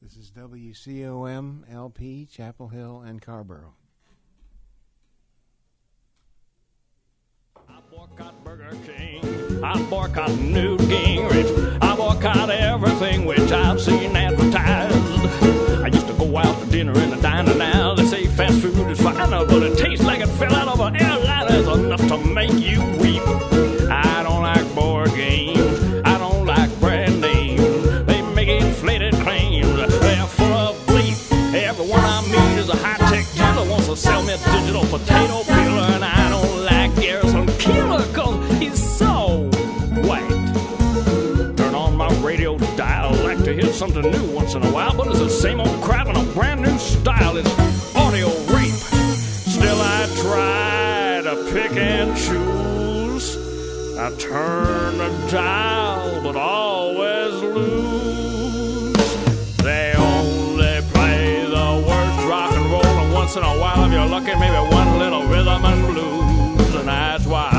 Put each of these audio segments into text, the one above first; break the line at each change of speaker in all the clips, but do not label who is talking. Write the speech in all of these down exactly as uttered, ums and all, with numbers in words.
This is W C O M L P, Chapel Hill and Carborough.
I boycott Burger King, I boycott Newt Gingrich, I boycott everything which I've seen advertised. I used to go out to dinner in the diner now. They say fast food is fine, but it tastes like it fell out of an airliner. It's enough to make you weep. I don't like board games, I don't like brand names. They make inflated claims, they're full of bleep. Everyone I meet is a high-tech dealer, wants to sell me a digital potato peeler, and I don't like Garrison Keillor, cause he's so white. Turn on my radio dial, like to hear something new once in a while, but it's the same old crap in a brand new style. It's audio rape. Still I try to pick and choose. I turn the dial, but always lose. They only play the worst rock and roll, and once in a while, if you're lucky, maybe one little rhythm and blues, and that's why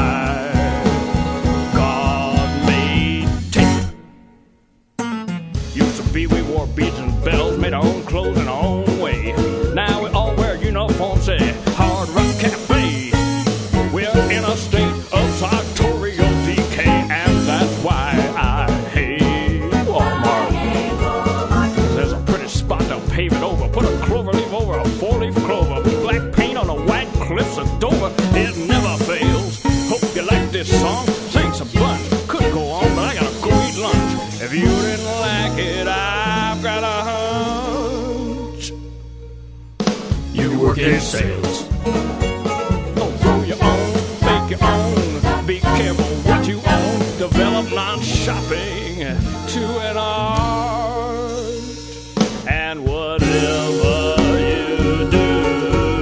God made tape. Used to be we wore beads and bells, made our own clothes in our own way. Now we all wear uniforms, say Hard Rock Cafe. We're in a state of sartorial decay, and that's why I hate Walmart. There's a pretty spot, they'll pave it over, put a clover leaf over a four-leaf clover, put black paint on the white cliffs of Dover. It never fails. Hope you like this song. Thanks a bunch. Could go on, but I gotta go eat lunch. If you didn't like it, I've got a hunch. You work in sales. Don't grow your own, make your own. Be careful what you own. Develop non-shopping to an art. And whatever you do,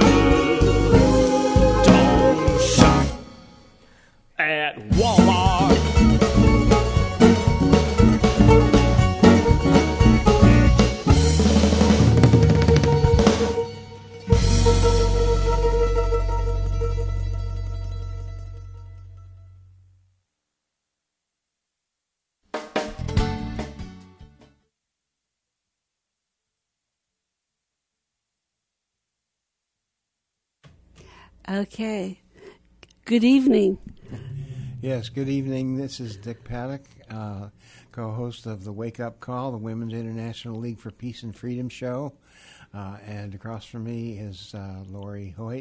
don't shop at Walmart.
Okay. Good evening.
Yes, good evening. This is Dick Paddock, uh, co-host of the Wake Up Call, the Women's International League for Peace and Freedom show. Uh, and across from me is uh, Lori Hoyt,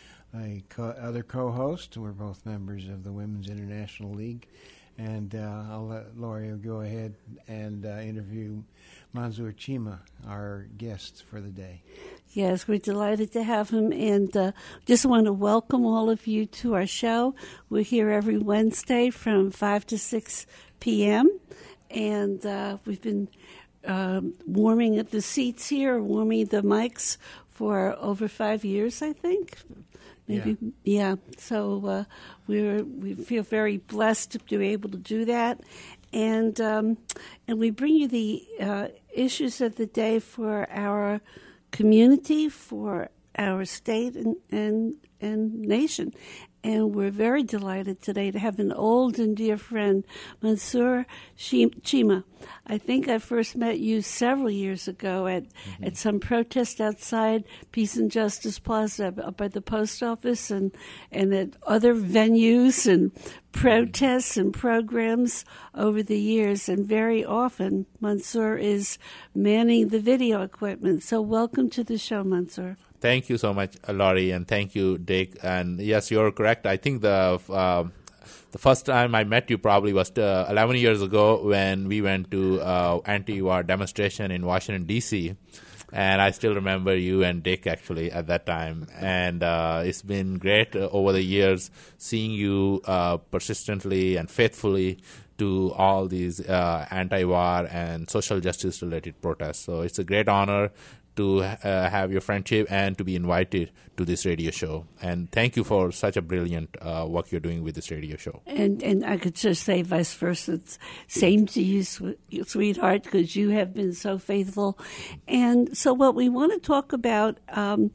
a co- other co-host. We're both members of the Women's International League. And uh, I'll let Lori go ahead and uh, interview Mansour Chima, our guest for the day.
Yes, we're delighted to have him, and uh, just want to welcome all of you to our show. We're here every Wednesday from five to six p.m., and uh, we've been um, warming up the seats here, warming the mics for over five years, I think. Maybe, yeah. yeah. So uh, we're we feel very blessed to be able to do that, and um, and we bring you the uh, issues of the day for our community, for our state and, and and nation. And we're very delighted today to have an old and dear friend, Mansour Chima. I think I first met you several years ago at, mm-hmm. at some protest outside Peace and Justice Plaza up at the post office, and, and at other venues and protests and programs over the years. And very often, Mansour is manning the video equipment. So welcome to the show, Mansour.
Thank you so much, Laurie, and thank you, Dick. And yes, you're correct. I think the uh, the first time I met you probably was uh, eleven years ago when we went to uh, anti-war demonstration in Washington, D C, and I still remember you and Dick actually at that time. And uh, it's been great uh, over the years seeing you uh, persistently and faithfully to all these uh, anti-war and social justice-related protests. So it's a great honor to uh, have your friendship and to be invited to this radio show. And thank you for such a brilliant uh, work you're doing with this radio show.
And and I could just say vice versa. It's same to you, sweetheart, because you have been so faithful. And so what we want to talk about um,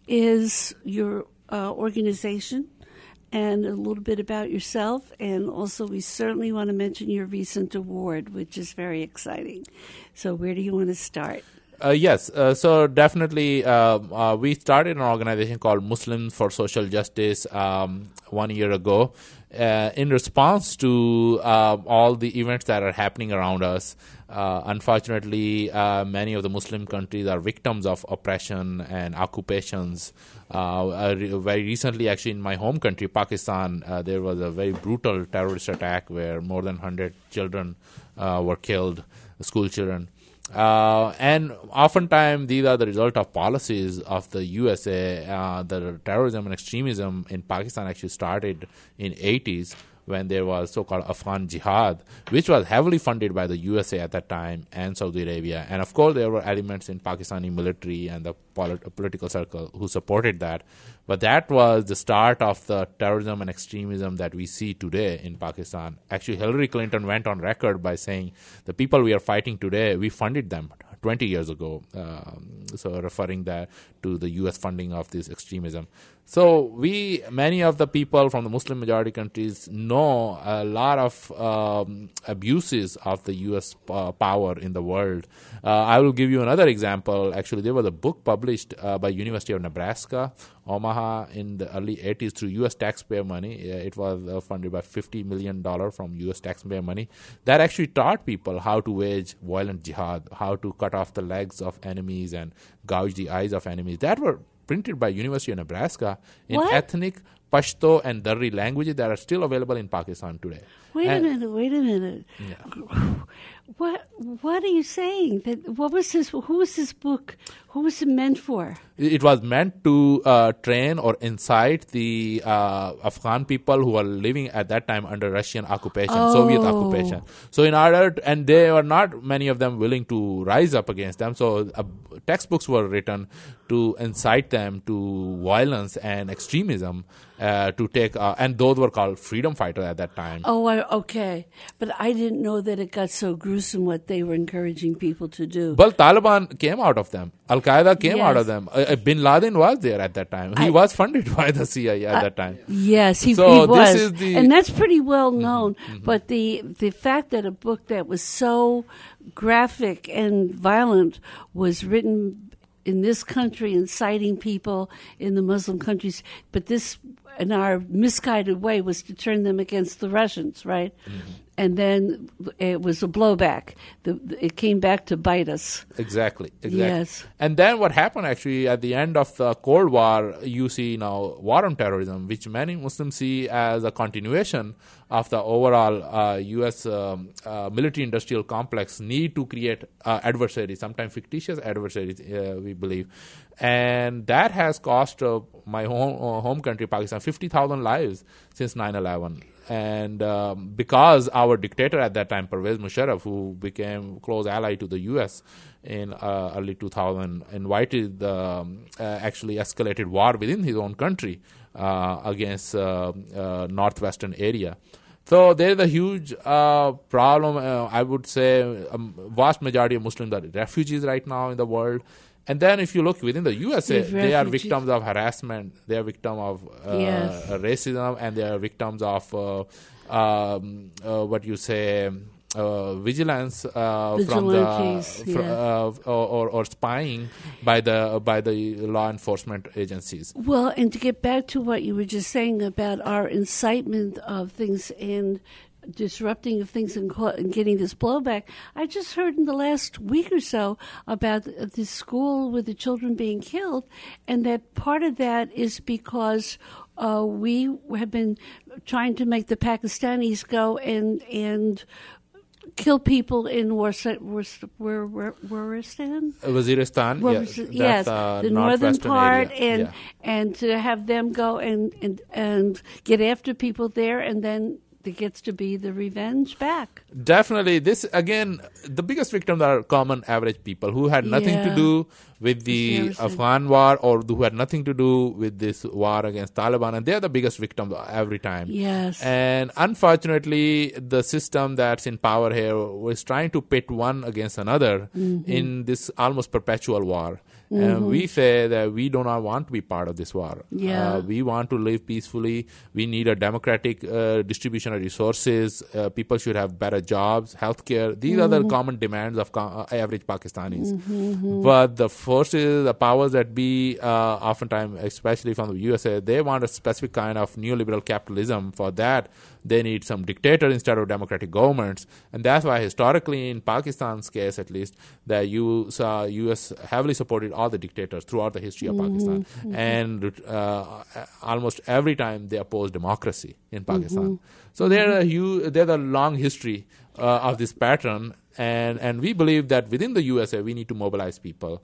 is your uh, organization and a little bit about yourself. And also we certainly want to mention your recent award, which is very exciting. So where do you want to start?
Uh, yes, uh, so definitely uh, uh, we started an organization called Muslims for Social Justice um, one year ago uh, in response to uh, all the events that are happening around us. Uh, unfortunately, uh, many of the Muslim countries are victims of oppression and occupations. Uh, uh, re- very recently, actually, in my home country, Pakistan, uh, there was a very brutal terrorist attack where more than one hundred children uh, were killed, school children. Uh, and oftentimes these are the result of policies of the U S A. Uh, the terrorism and extremism in Pakistan actually started in eighties when there was so-called Afghan Jihad, which was heavily funded by the U S A at that time and Saudi Arabia. And of course, there were elements in Pakistani military and the polit- political circle who supported that. But that was the start of the terrorism and extremism that we see today in Pakistan. Actually, Hillary Clinton went on record by saying the people we are fighting today, we funded them twenty years ago, um, so referring that to the U S funding of this extremism. So we, many of the people from the Muslim majority countries know a lot of um, abuses of the U S uh, power in the world. Uh, I will give you another example. Actually, there was a book published uh, by University of Nebraska, Omaha, in the early eighties through U S taxpayer money. Uh, it was uh, funded by fifty million dollars from U S taxpayer money. That actually taught people how to wage violent jihad, how to cut off the legs of enemies and gouge the eyes of enemies. That were printed by University of Nebraska in
What?
ethnic Pashto and Darri languages that are still available in Pakistan today.
Wait
And-
a minute, wait a minute.
Yeah.
What what are you saying? That what was this? Who was this book? Who was it meant for?
It was meant to uh, train or incite the uh, Afghan people who were living at that time under Russian occupation, Soviet
Oh.
occupation. So in order, to, and they were not many of them willing to rise up against them. So uh, textbooks were written to incite them to violence and extremism uh, to take, uh, and those were called freedom fighters at that time.
Oh, I, okay. But I didn't know that it got so gruesome what they were encouraging people to do.
Well, Taliban came out of them. Al Qaeda came out
Yes.
of them. Uh, uh, Bin Laden was there at that time. He
I-
was funded by the C I A at that time.
Yes, he,
So
he
this
was,
is the-
and that's pretty well known. But the the fact that a book that was so graphic and violent was written in this country, inciting people in the Muslim countries, but this, in our misguided way, was to turn them against the Russians, right? And then it was a blowback. The, it came back to bite us.
Exactly. Exactly.
Yes.
And then what happened actually at the end of the Cold War, you see now war on terrorism, which many Muslims see as a continuation of the overall uh, U S um, uh, military-industrial complex need to create uh, adversaries, sometimes fictitious adversaries, uh, we believe. And that has cost uh, my home, uh, home country, Pakistan, fifty thousand lives since nine eleven. And um, because our dictator at that time, Pervez Musharraf, who became close ally to the U S in uh, early two thousand, invited the um, uh, actually escalated war within his own country uh, against uh, uh, northwestern area. So there is a huge uh, problem. Uh, I would say a vast majority of Muslims are refugees right now in the world. And then if you look within the U S A,
These
they are
refugees-
victims of harassment, they are victims of uh,
Yes.
racism, and they are victims of uh, um, uh, what you say, uh, vigilance uh, from the
Vigilantes,
fr-
yeah.
uh, or, or, or spying by the by the law enforcement agencies.
Well, and to get back to what you were just saying about our incitement of things and disrupting of things and, co- and getting this blowback, I just heard in the last week or so about this school with the children being killed, and that part of that is because uh, we have been trying to make the Pakistanis go and and kill people in Warsa- Wars- War- War- Waziristan.
Waziristan,
Well,
yeah,
was-
that's,
yes,
uh,
the northern
northwestern
part,
area.
and
Yeah.
and to have them go and, and and get after people there, and then it gets to be the revenge back.
Definitely, this again, the biggest victims are common average people who had nothing to
Yeah.
do with the
Seriously.
Afghan war or who had nothing to do with this war against Taliban, and they are the biggest victims every time.
Yes.
And unfortunately, the system that's in power here was trying to pit one against another
Mm-hmm.
in this almost perpetual war. And we say that we do not want to be part of this war.
Yeah.
Uh, we want to live peacefully. We need a democratic uh, distribution better resources. Uh, people should have better jobs, healthcare. These mm-hmm. are the common demands of co- uh, average Pakistanis. Mm-hmm. But the forces, the powers that be, uh, oftentimes, especially from the U S A, they want a specific kind of neoliberal capitalism. For that, they need some dictator instead of democratic governments. And that's why historically, in Pakistan's case at least, the U S heavily supported all the dictators throughout the history of mm-hmm. Pakistan. Mm-hmm. And uh, almost every time they opposed democracy in Pakistan. Mm-hmm. So there's a huge, there's a long history uh, of this pattern. And, and we believe that within the U S A, we need to mobilize people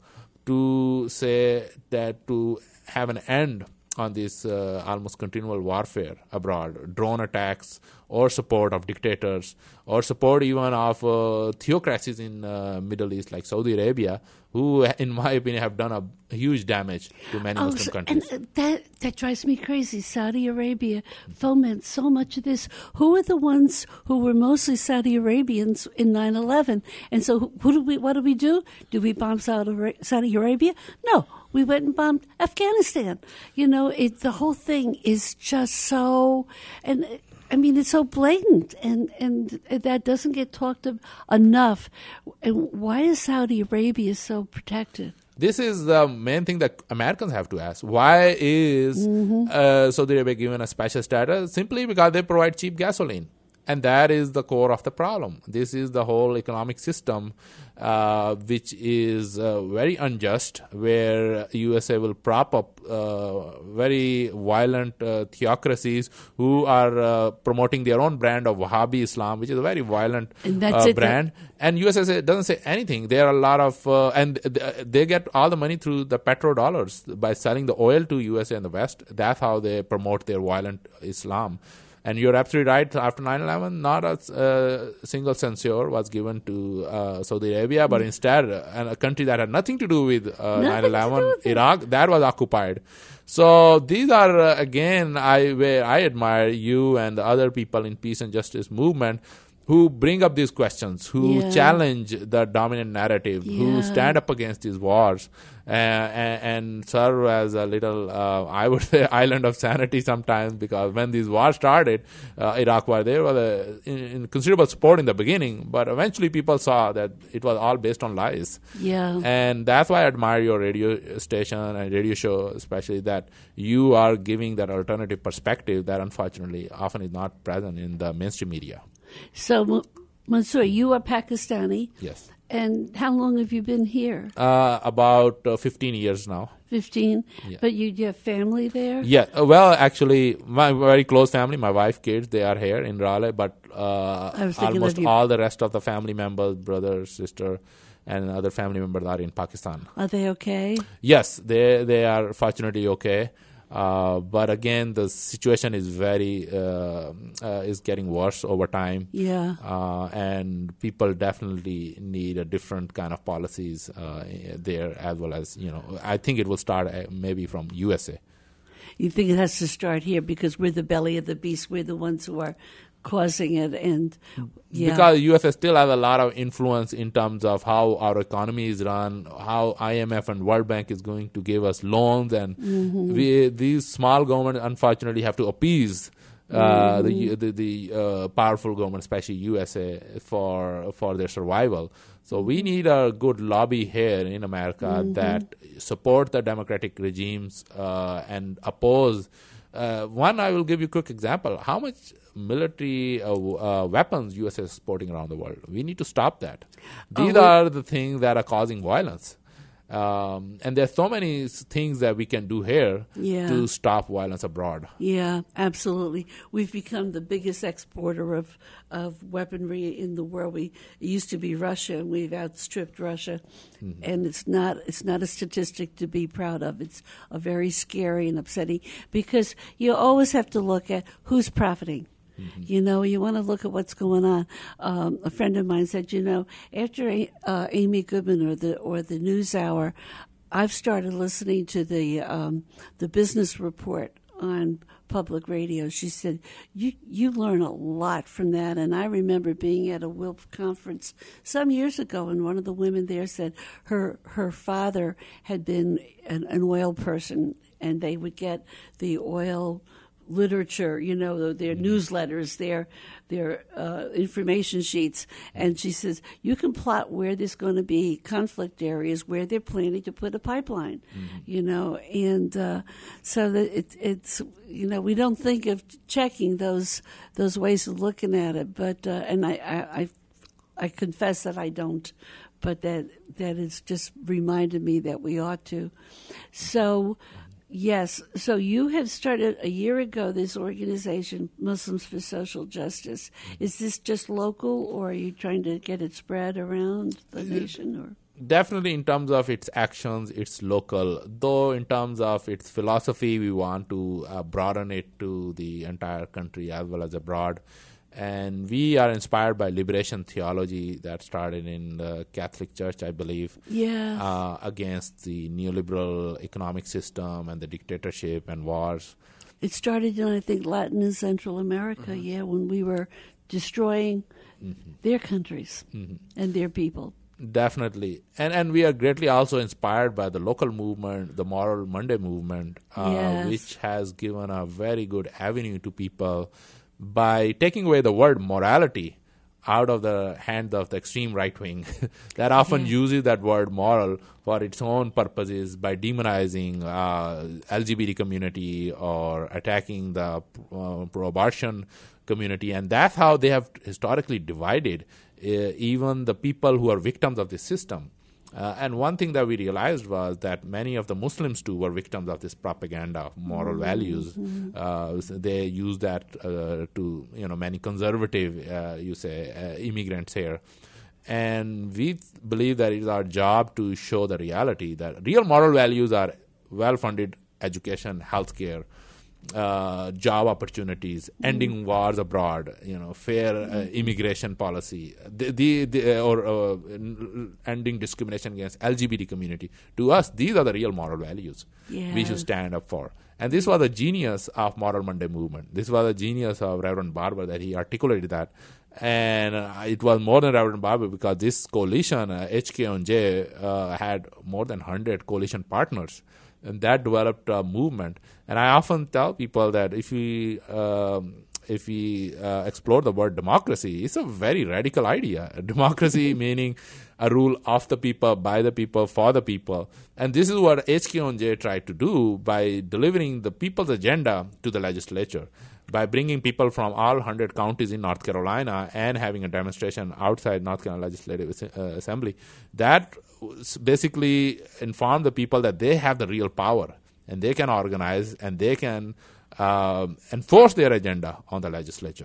to say that to have an end on this uh, almost continual warfare abroad, drone attacks or support of dictators or support even of uh, theocracies in uh, Middle East like Saudi Arabia, who, in my opinion, have done a huge damage to many
oh,
Muslim
so,
countries.
And that, that drives me crazy. Saudi Arabia foments so much of this. Who are the ones who were mostly Saudi Arabians in nine eleven? And so who, who do we? What do we do? Do we bomb Saudi, Saudi Arabia? No. We went and bombed Afghanistan. You know, it, the whole thing is just so, and I mean, it's so blatant, and, and that doesn't get talked of enough. And why is Saudi Arabia so protected?
This is the main thing that Americans have to ask. Why is mm-hmm. uh, Saudi Arabia given a special status? Simply because they provide cheap gasoline. And that is the core of the problem. This is the whole economic system, uh, which is uh, very unjust, where U S A will prop up uh, very violent uh, theocracies who are uh, promoting their own brand of Wahhabi Islam, which is a very violent uh, brand. That- and U S A doesn't say anything. There are a lot of, uh, and th- they get all the money through the petrodollars by selling the oil to U S A and the West. That's how they promote their violent Islam. And you're absolutely right. After nine eleven, not a uh, single censure was given to uh, Saudi Arabia, but instead, uh, a country that had nothing to do with uh, nine eleven, Iraq, that was occupied. So these are, uh, again, I where I admire you and the other people in peace and justice movement who bring up these questions, who yeah. challenge the dominant narrative, yeah. who stand up against these wars, uh, and, and serve as a little, uh, I would say, island of sanity sometimes, because when these wars started, uh, Iraq war, there was a in, in considerable support in the beginning, but eventually people saw that it was all based on lies.
Yeah.
And that's why I admire your radio station and radio show, especially that you are giving that alternative perspective that unfortunately often is not present in the mainstream media.
So, Mansoor, you are Pakistani.
Yes.
And how long have you been here?
Uh, about uh, fifteen years now.
fifteen?
Yeah.
But you, you have family there?
Yeah. Uh, well, actually, my very close family, my wife, kids, they are here in Raleigh, but uh, almost all the rest of the family members, brother, sister, and other family members are in Pakistan.
Are they okay?
Yes, they, they are fortunately okay. Uh, but again, the situation is very uh, uh, is getting worse over time.
Yeah,
uh, and people definitely need a different kind of policies uh, there, as well as you know. I think it will start uh, maybe from U S A.
You think it has to start here because we're the belly of the beast. We're the ones who are causing it, and yeah.
because U S A still has a lot of influence in terms of how our economy is run, how I M F and World Bank is going to give us loans, and mm-hmm. we, these small governments unfortunately have to appease uh, mm-hmm. the the, the uh, powerful government, especially U S A, for for their survival. So we need a good lobby here in America mm-hmm. that support the democratic regimes uh, and oppose. Uh, one, I will give you a quick example. How much military uh, uh, weapons U S A is exporting around the world? We need to stop that. These oh, are the things that are causing violence. Um, and there's so many things that we can do here
yeah.
to stop violence abroad.
Yeah, absolutely. We've become the biggest exporter of, of weaponry in the world. We it used to be Russia, and we've outstripped Russia. Mm-hmm. And it's not it's not a statistic to be proud of. It's a very scary and upsetting, because you always have to look at who's profiting. Mm-hmm. You know, you want to look at what's going on. Um, a friend of mine said, you know, after uh, Amy Goodman or the or the NewsHour, I've started listening to the um, the business report on public radio. She said, you you learn a lot from that. And I remember being at a W I L P conference some years ago, and one of the women there said her her father had been an, an oil person, and they would get the oil literature, you know, their mm-hmm. newsletters, their their uh, information sheets. And she says, you can plot where there's going to be conflict areas, where they're planning to put a pipeline, mm-hmm. you know. And uh, so that it, it's, you know, we don't think of checking those those ways of looking at it. But, uh, and I, I, I, I confess that I don't. But that that has just reminded me that we ought to. So, yes, so you have started a year ago this organization, Muslims for Social Justice. Is this just local, or are you trying to get it spread around the nation? Or
definitely in terms of its actions, it's local. Though in terms of its philosophy, we want to uh, broaden it to the entire country as well as abroad. And we are inspired by liberation theology that started in the Catholic Church, I believe,
yeah.
uh, against the neoliberal economic system and the dictatorship and wars.
It started in, I think, Latin and Central America, mm-hmm. yeah, when we were destroying mm-hmm. their countries mm-hmm. and their people.
Definitely. And and we are greatly also inspired by the local movement, the Moral Monday movement, uh,
yes.
which has given a very good avenue to people by taking away the word morality out of the hands of the extreme right wing that often yeah. uses that word moral for its own purposes by demonizing uh, L G B T community or attacking the uh, pro-abortion community. And that's how they have historically divided uh, even the people who are victims of this system. Uh, and one thing that we realized was that many of the Muslims, too, were victims of this propaganda of moral mm-hmm. values. Uh, so they use that uh, to, you know, many conservative, uh, you say, uh, immigrants here. And we believe that it is our job to show the reality that real moral values are well-funded education, healthcare, uh, job opportunities, mm-hmm. ending wars abroad, you know, fair uh, immigration policy, the, the, the or uh, ending discrimination against L G B T community. To us, these are the real moral values
yeah.
we should stand up for. And this was the genius of Moral Monday movement. This was the genius of Reverend Barber, that he articulated that. And uh, it was more than Reverend Barber, because this coalition, uh, H K O N J, uh, had more than one hundred coalition partners. And that developed a movement. And I often tell people that if we um, if we uh, explore the word democracy, it's a very radical idea. Democracy meaning a rule of the people, by the people, for the people. And this is what H K O N J tried to do by delivering the people's agenda to the legislature, by bringing people from all one hundred counties in North Carolina and having a demonstration outside North Carolina Legislative uh, Assembly. That basically informed the people that they have the real power and they can organize and they can uh, enforce their agenda on the legislature.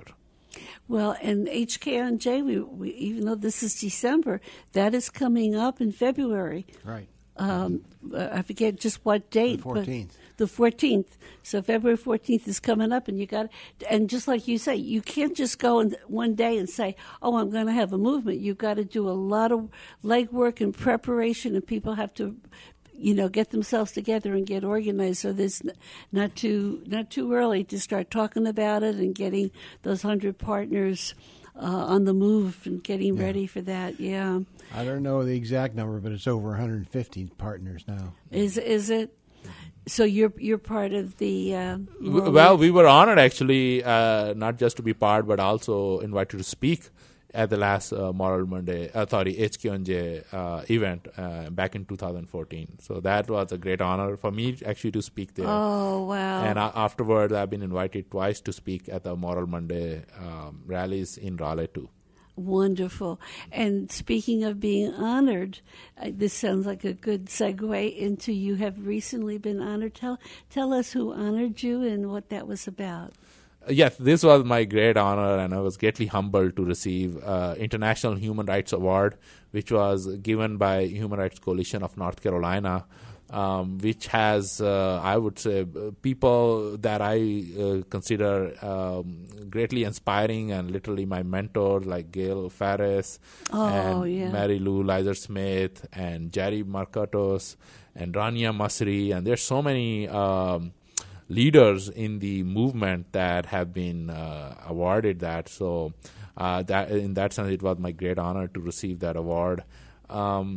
Well, and H K O N J, we, we, even though this is December, that is coming up in February.
Right.
Um, I forget just what date.
The fourteenth.
The fourteenth. So February fourteenth is coming up, and you got, and just like you say, you can't just go in one day and say, "Oh, I'm going to have a movement." You've got to do a lot of legwork and preparation, and people have to, you know, get themselves together and get organized. So there's not too not too early to start talking about it and getting those hundred partners uh, on the move and getting
yeah.
ready for that. Yeah.
I don't know the exact number, but it's over one hundred fifty partners now.
Is is it? So you're you're part of the. Uh,
well, we were honored actually, uh, not just to be part, but also invited to speak at the last uh, Moral Monday, uh, sorry, H K O N J uh, event uh, back in two thousand fourteen. So that was a great honor for me actually to speak there.
Oh, wow.
And uh, afterwards, I've been invited twice to speak at the Moral Monday um, rallies in Raleigh too.
Wonderful. And speaking of being honored, uh, this sounds like a good segue into you have recently been honored. Tell, tell us who honored you and what that was about.
Yes, this was my great honor, and I was greatly humbled to receive uh, International Human Rights Award, which was given by Human Rights Coalition of North Carolina, um, which has, uh, I would say, people that I uh, consider um, greatly inspiring and literally my mentors, like Gail Ferris
oh,
and
yeah.
Mary Lou Leiser-Smith and Jerry Marcatos and Rania Masri, and there's so many Um, leaders in the movement that have been uh, awarded that. So uh, that in that sense, it was my great honor to receive that award. Um,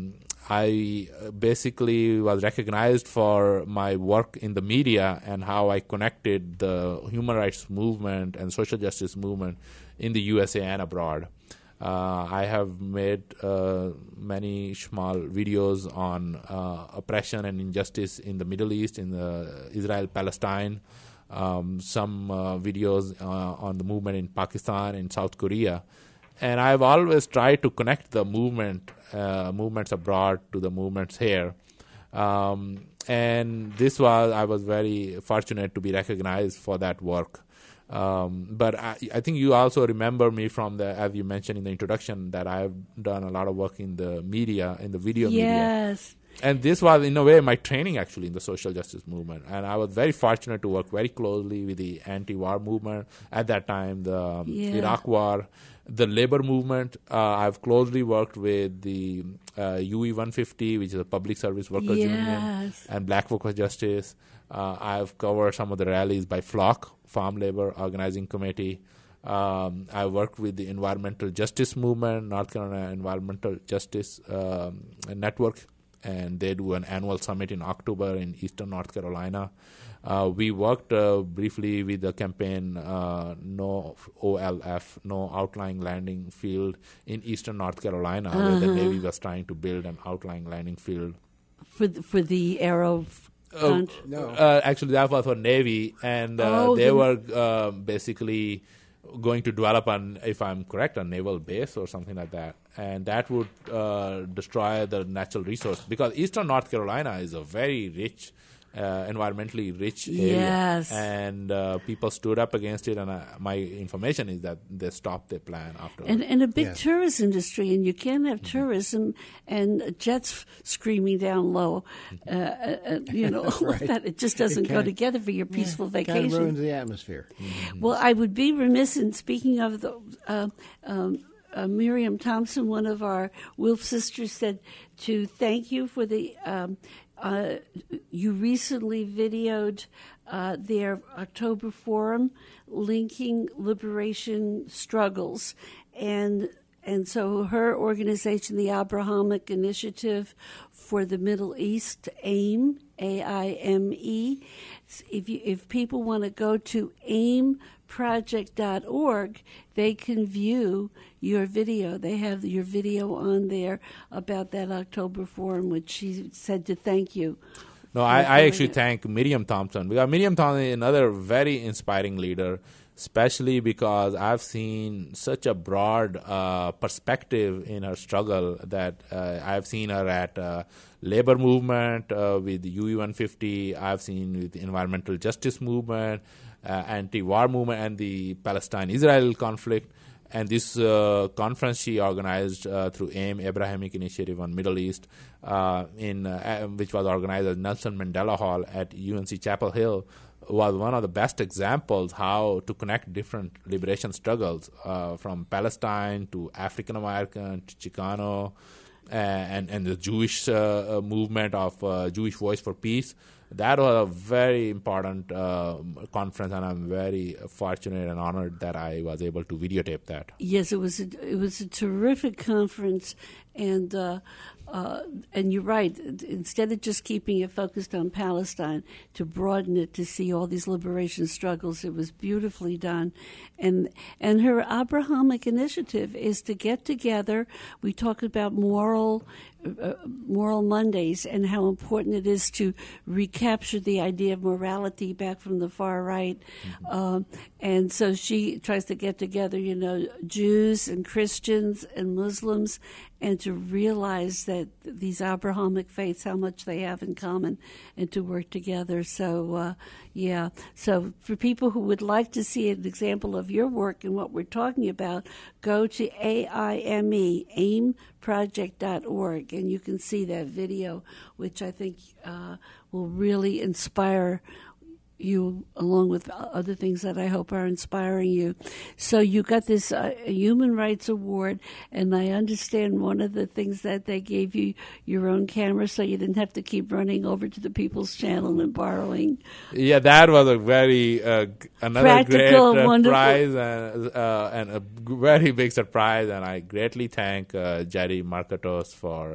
I basically was recognized for my work in the media and how I connected the human rights movement and social justice movement in the U S A and abroad. Uh, I have made uh, many small videos on uh, oppression and injustice in the Middle East, in the Israel-Palestine, um, some uh, videos uh, on the movement in Pakistan and South Korea. And I've always tried to connect the movement, uh, movements abroad to the movements here. Um, and this was, I was very fortunate to be recognized for that work. Um, but I, I think you also remember me from the, as you mentioned in the introduction, that I've done a lot of work in the media, in the video media.
Yes.
And this was, in a way, my training actually in the social justice movement. And I was very fortunate to work very closely with the anti-war movement at that time, the um,
Yeah.
Iraq War, the labor movement. Uh, I've closely worked with the uh, U E one fifty, which is a public service workers union,
Yes.
and Black Workers Justice. Uh, I've covered some of the rallies by Flock, Farm Labor Organizing Committee. Um, I worked with the Environmental Justice Movement, North Carolina Environmental Justice um, Network, and they do an annual summit in October in Eastern North Carolina. Uh, we worked uh, briefly with the campaign uh, No O L F, No Outlying Landing Field in Eastern North Carolina,
Uh-huh.
where the Navy was trying to build an outlying landing field.
For the, for the Arrow.
Uh,
Con-
No.
uh, actually, that was for Navy, and uh,
Oh,
they
the-
were uh, basically going to develop an, if I'm correct, a naval base or something like that, and that would uh, destroy the natural resource, because Eastern North Carolina is a very rich, uh, environmentally rich area,
Yes.
and uh, people stood up against it. And uh, my information is that they stopped their plan after.
And, and a big
Yes.
tourist industry, and you can't have
Mm-hmm.
tourism and jets screaming down low. Uh, uh, uh, you know,
Right.
that it just doesn't go
can't-
together for your peaceful
Kind
vacation.
of ruins the atmosphere.
Well, I would be remiss in speaking of the uh, um, uh, Miriam Thompson, one of our Wolf sisters, said to thank you for the. Um, uh, you recently videoed uh, their October forum, linking liberation struggles, and and so her organization, the Abrahamic Initiative for the Middle East, AIM, A I M E. If you, if people want to go to aim project dot org, they can view your video. They have your video on there about that October forum, which she said to thank you.
No,
for
I, I
doing
actually
it.
thank Miriam Thompson, because Miriam Thompson is another very inspiring leader, especially because I've seen such a broad uh, perspective in her struggle that uh, I've seen her at uh, labor movement uh, with U E one fifty, I've seen with the environmental justice movement, uh, anti-war movement, and the Palestine-Israel conflict. And this uh, conference she organized uh, through AIM, Abrahamic Initiative on Middle East, uh, in uh, which was organized at Nelson Mandela Hall at U N C Chapel Hill, was one of the best examples how to connect different liberation struggles uh, from Palestine to African American to Chicano, uh, and and the Jewish uh, movement of uh, Jewish Voice for Peace. That was a very important uh, conference, and I'm very fortunate and honored that I was able to videotape that.
Yes, it was a, it was a terrific conference, and uh, uh, and you're right. Instead of just keeping it focused on Palestine, to broaden it to see all these liberation struggles, it was beautifully done. And and her Abrahamic initiative is to get together. We talked about moral. Uh, Moral Mondays and how important it is to recapture the idea of morality back from the far right. Mm-hmm. Um, and so she tries to get together, you know, Jews and Christians and Muslims, and to realize that these Abrahamic faiths, how much they have in common, and to work together. So, uh, yeah. So for people who would like to see an example of your work and what we're talking about, go to A I M E, aim project dot org, and you can see that video, which I think uh, will really inspire you, along with other things that I hope are inspiring you. So you got this uh, Human Rights Award, and I understand one of the things that they gave you your own camera, so you didn't have to keep running over to the People's Channel and borrowing.
Yeah, that was a very uh, g- another
Practical,
great uh,
wonderful.
prize and uh, and a g- very big surprise. And I greatly thank uh, Jerry Marcatos for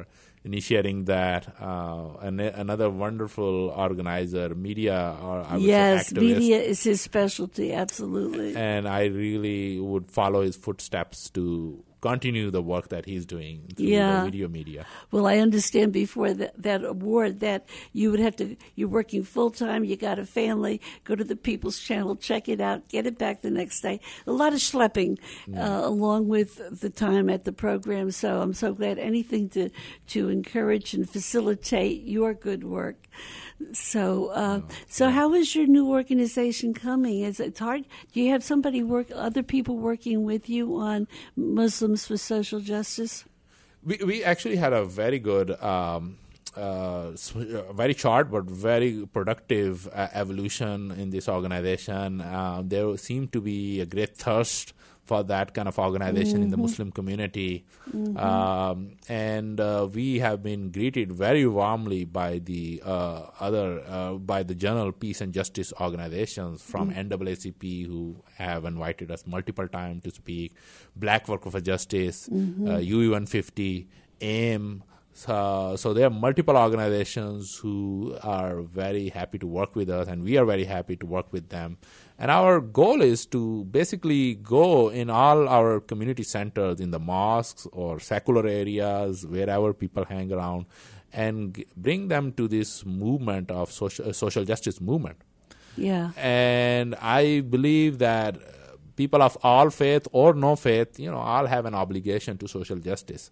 initiating that. Uh, and another wonderful organizer, media, or I would
yes,
say activist.
Media is his specialty, absolutely.
And I really would follow his footsteps to continue the work that he's doing through
yeah.
the video media.
Well, I understand before that, that award that you would have to, you're working full time, you got a family, go to the People's Channel, check it out, get it back the next day. A lot of schlepping mm. uh, along with the time at the program. So I'm so glad anything to, to encourage and facilitate your good work. So, uh, oh, so yeah. How is your new organization coming? Is it hard? Do you have somebody work, other people working with you on Muslims for Social Justice?
We we actually had a very good, um, uh, very short but very productive uh, evolution in this organization. Uh, there seemed to be a great thirst for that kind of organization mm-hmm. in the Muslim community. Mm-hmm. Um, and uh, we have been greeted very warmly by the uh, other, uh, by the general peace and justice organizations from mm-hmm. N double A C P, who have invited us multiple times to speak, Black Worker for Justice, mm-hmm. uh, U E one fifty, AIM. So, so there are multiple organizations who are very happy to work with us, and we are very happy to work with them. And our goal is to basically go in all our community centers, in the mosques or secular areas, wherever people hang around, and g- bring them to this movement of social, uh, social justice movement.
Yeah.
And I believe that people of all faith or no faith, you know, all have an obligation to social justice.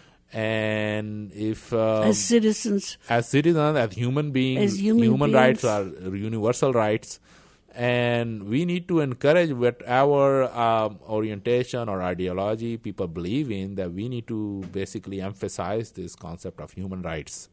And if um,
as citizens,
as citizens, as human beings,
as human,
human
beings.
rights are universal rights, and we need to encourage whatever um, orientation or ideology people believe in, that we need to basically emphasize this concept of human rights.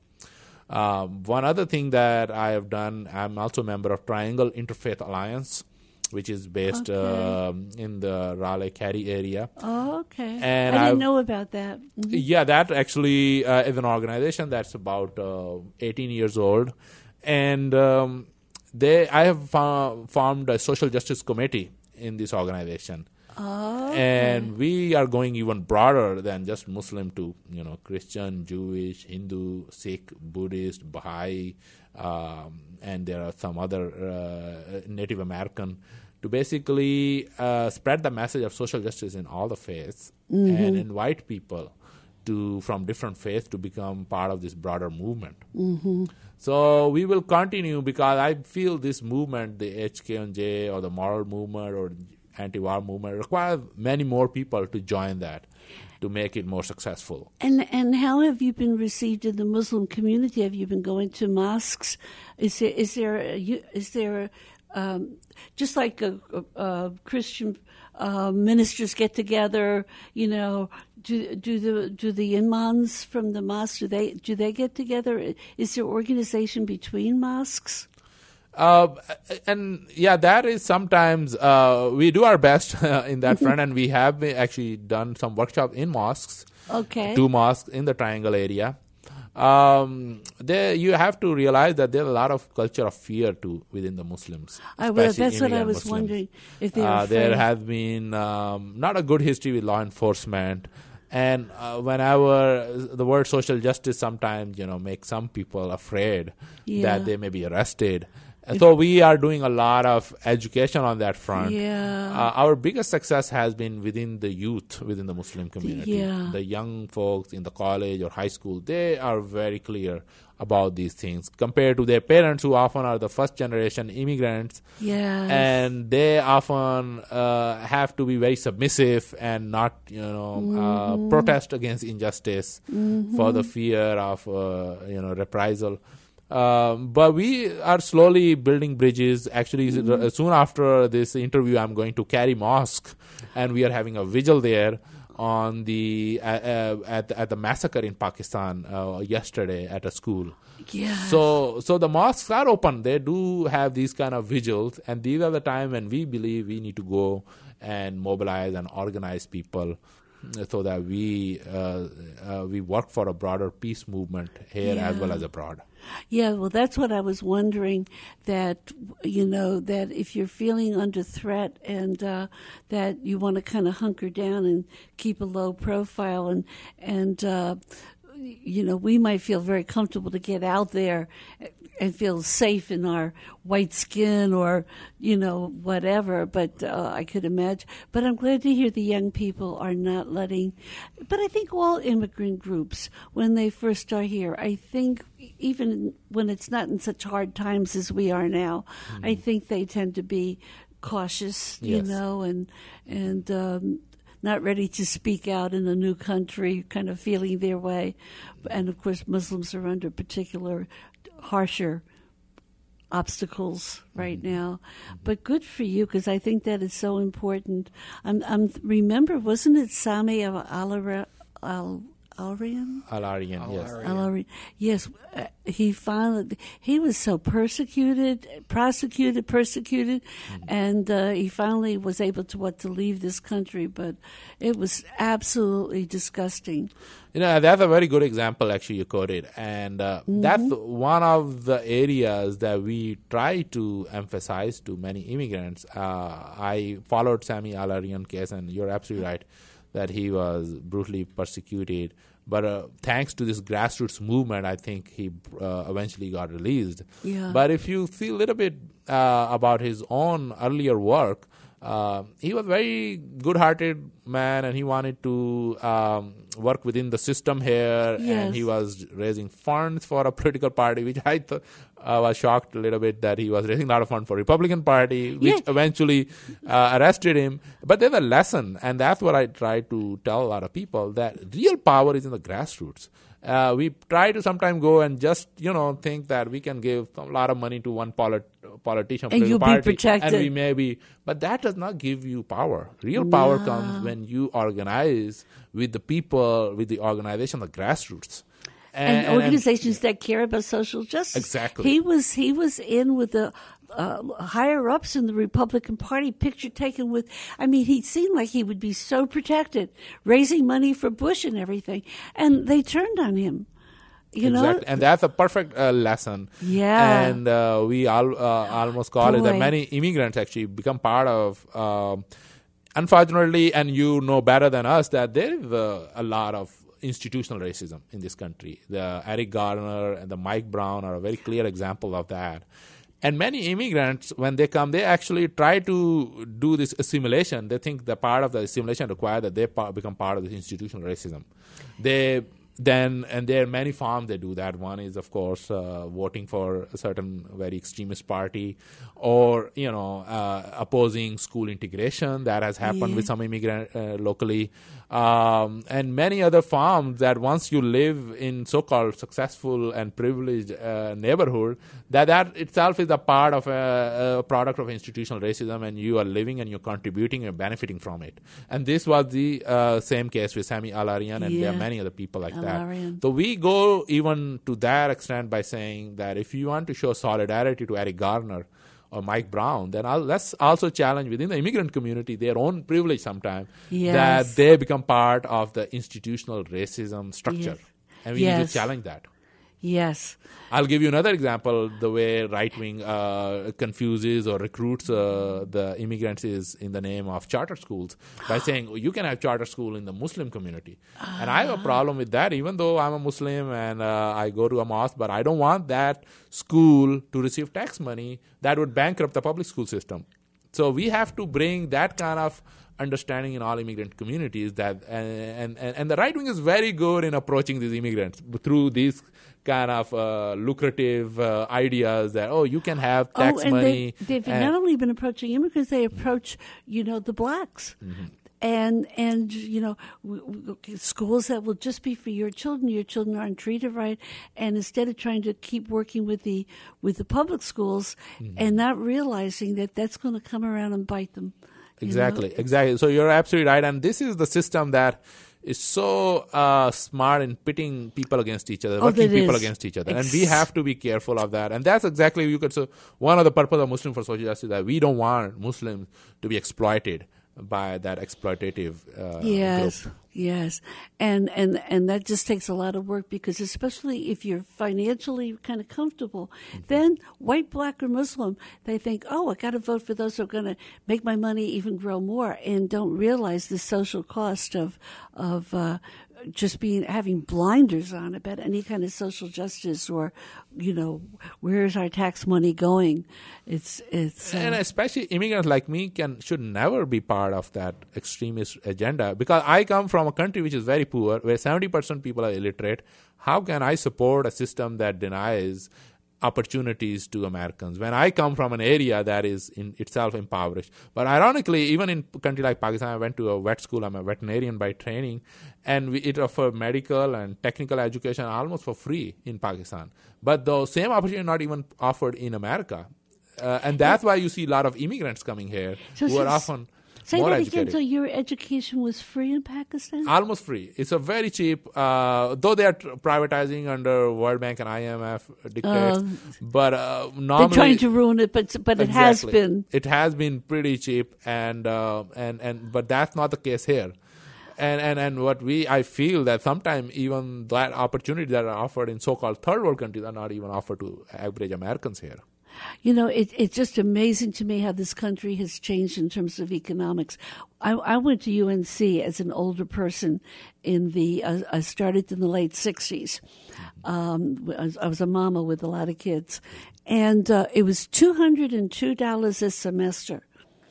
Um, one other thing that I have done, I'm also a member of Triangle Interfaith Alliance, which is based okay. uh, in the Raleigh-Cary area.
Oh, okay.
And
I didn't
I've,
know about that. Mm-hmm.
Yeah, that actually uh, is an organization that's about uh, eighteen years old. And um, they, I have fo- formed a social justice committee in this organization.
Oh, okay.
And we are going even broader than just Muslim to, you know, Christian, Jewish, Hindu, Sikh, Buddhist, Baha'i, um, and there are some other uh, Native American, to basically uh, spread the message of social justice in all the faiths mm-hmm. and invite people to from different faiths to become part of this broader movement.
Mm-hmm.
So we will continue, because I feel this movement, the H K N J or the moral movement or anti-war movement, requires many more people to join that to make it more successful.
And and how have you been received in the Muslim community? Have you been going to mosques? Is there is there a, is there a, um, just like a, a, a Christian uh, ministers get together? You know, do do the do the imams from the mosque do they do they get together? Is there organization between mosques?
Uh, and yeah, that is sometimes uh, we do our best uh, in that front, and we have actually done some workshops in mosques.
Okay.
Two mosques in the Triangle area. Um, there, you have to realize that there's a lot of culture of fear too within the Muslims.
I will. That's what I was
Muslims.
wondering. If they
uh, there has been um, not a good history with law enforcement. And uh, whenever the word social justice sometimes, you know, makes some people afraid
yeah.
that they may be arrested. So we are doing a lot of education on that front.
Yeah.
Uh, our biggest success has been within the youth, within the Muslim community.
Yeah.
The young folks in the college or high school, they are very clear about these things compared to their parents, who often are the first generation immigrants.
Yes.
And they often uh, have to be very submissive and not, you know, mm-hmm. uh, protest against injustice mm-hmm. for the fear of, uh, you know, reprisal. Um, but we are slowly building bridges. Actually, mm-hmm. soon after this interview, I'm going to Cary Mosque, and we are having a vigil there on the uh, uh, at at the massacre in Pakistan uh, yesterday at a school.
Yeah.
So so the mosques are open. They do have these kind of vigils, and these are the time when we believe we need to go and mobilize and organize people, so that we uh, uh, we work for a broader peace movement here yeah. as well as abroad.
Yeah, well, that's what I was wondering, that, you know, that if you're feeling under threat and uh, that you want to kind of hunker down and keep a low profile and, and uh, you know, we might feel very comfortable to get out there and feel safe in our white skin or, you know, whatever. But uh, I could imagine. But I'm glad to hear the young people are not letting. But I think all immigrant groups, when they first start here, I think even when it's not in such hard times as we are now, mm-hmm. I think they tend to be cautious, you
yes.
know, and and. Um, not ready to speak out in a new country, kind of feeling their way. And, of course, Muslims are under particular harsher obstacles right
mm-hmm.
now. But good for you, because I think that is so important. I'm, I'm remember, wasn't it Sami Al-Arian? Al- Al-Arian?
Al-Arian, yes.
Al-Arian. Yes, uh, he finally, he was so persecuted, prosecuted, persecuted, mm-hmm. and uh, he finally was able to, what, to leave this country, but it was absolutely disgusting.
You know, that's a very good example, actually, you quoted, and uh, mm-hmm. that's one of the areas that we try to emphasize to many immigrants. Uh, I followed Sami Al-Arian case, and you're absolutely right that he was brutally persecuted. But uh, thanks to this grassroots movement, I think he uh, eventually got released.
Yeah.
But if you see a little bit uh, about his own earlier work, uh, he was a very good-hearted man, and he wanted to um, work within the system here.
Yes.
And he was raising funds for a political party, which I th- uh, was shocked a little bit that he was raising a lot of funds for Republican Party, which
yeah.
eventually uh, arrested him. But there's a lesson, and that's what I try to tell a lot of people, that real power is in the grassroots. Uh, we try to sometimes go and just, you know, think that we can give a lot of money to one polit- politician,
and you'll
party,
be protected.
and we may be, but that does not give you power. Real power
no.
comes when you organize with the people, with the organization, the grassroots.
And, and organizations and, that care about social justice.
Exactly.
He was he was in with the uh, higher ups in the Republican Party. Picture taken with. I mean, he seemed like he would be so protected, raising money for Bush and everything, and they turned on him. You
exactly.
know,
and that's a perfect uh, lesson.
Yeah.
And uh, we all, uh, almost call
Boy.
it that many immigrants actually become part of. Uh, unfortunately, and you know better than us that there is uh, a lot of institutional racism in this country. The Eric Garner and the Mike Brown are a very clear example of that. And many immigrants, when they come, they actually try to do this assimilation. They think the part of the assimilation requires that they pa- become part of this institutional racism. They then, and there are many forms they do that. One is, of course, uh, voting for a certain very extremist party, or, you know, uh, opposing school integration. That has happened
yeah.
with some immigrants uh, locally. Um, and many other forms that once you live in so-called successful and privileged uh, neighborhood, that that itself is a part of a, a product of institutional racism, and you are living and you're contributing and benefiting from it. And this was the uh, same case with Sami Al-Arian, and
yeah.
there are many other people like
Al-Arian.
that. So we go even to that extent by saying that if you want to show solidarity to Eric Garner or Mike Brown, then I'll, let's also challenge within the immigrant community their own privilege sometimes,
yes.
that they become part of the institutional racism structure.
Yes.
And we
yes.
need to challenge that.
Yes.
I'll give you another example, the way right-wing uh, confuses or recruits uh, the immigrants is in the name of charter schools by saying, oh, you can have charter school in the Muslim community. Uh, and I have a problem with that, even though I'm a Muslim and uh, I go to a mosque, but I don't want that school to receive tax money that would bankrupt the public school system. So we have to bring that kind of understanding in all immigrant communities, that and, and, and the right wing is very good in approaching these immigrants through these kind of uh, lucrative uh, ideas that, oh, you can have tax
oh, and
money.
They, they've
and
not only been approaching immigrants, they approach, you know, the blacks. Mm-hmm. And, and you know, w- w- schools that will just be for your children. Your children aren't treated right. And instead of trying to keep working with the with the public schools mm-hmm. and not realizing that that's going to come around and bite them.
Exactly,
know?
exactly. So you're absolutely right. And this is the system that is so uh, smart in pitting people against each other,
oh,
working people
is.
against each other.
Ex-
and we have to be careful of that. And that's exactly, you could say, one of the purpose of Muslim for Social Justice, that we don't want Muslims to be exploited by that exploitative uh,
yes
group.
Yes, and and and that just takes a lot of work, because especially if you're financially kind of comfortable, mm-hmm. then white, black, or Muslim, they think, oh, I got to vote for those who are going to make my money even grow more, and don't realize the social cost of of uh, just being having blinders on about any kind of social justice or, you know, where is our tax money going? It's it's uh,
and especially immigrants like me can should never be part of that extremist agenda, because I come from a country which is very poor, where seventy percent people are illiterate. How can I support a system that denies opportunities to Americans when I come from an area that is in itself impoverished? But ironically, even in a country like Pakistan, I went to a vet school. I'm a veterinarian by training, and we, it offers medical and technical education almost for free in Pakistan. But the same opportunity not even offered in America. Uh, and that's why you see a lot of immigrants coming here
So
who are
since-
often
Say
more
that
educated.
again. So your education was free in Pakistan?
Almost free. It's a very cheap, uh, though they are tr- privatizing under World Bank and I M F dictates.
Um,
but uh,
They're
normally,
trying to ruin it, but but it has
Exactly.
been.
It has been pretty cheap, and uh, and and but that's not the case here. And and and what we I feel that sometimes even that opportunity that are offered in so-called third world countries are not even offered to average Americans here.
You know, it, it's just amazing to me how this country has changed in terms of economics. I, I went to U N C as an older person in the, uh, I started in the late sixties. Um, I, was, I was a mama with a lot of kids. And uh, it was two hundred two dollars a semester.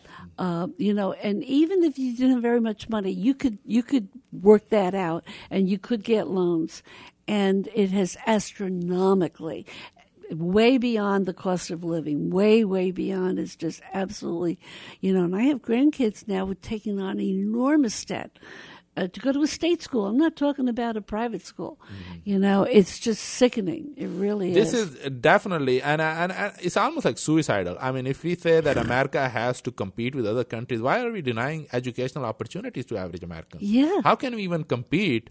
Uh, you know, and even if you didn't have very much money, you could you could work that out, and you could get loans. And it has astronomically, way beyond the cost of living, way, way beyond. It's just absolutely, you know, and I have grandkids now with taking on enormous debt uh, to go to a state school. I'm not talking about a private school. Mm-hmm. You know, it's just sickening. It really
This
is.
is definitely, and, and, and it's almost like suicidal. I mean, if we say that America has to compete with other countries, why are we denying educational opportunities to average Americans?
Yeah.
How can we even compete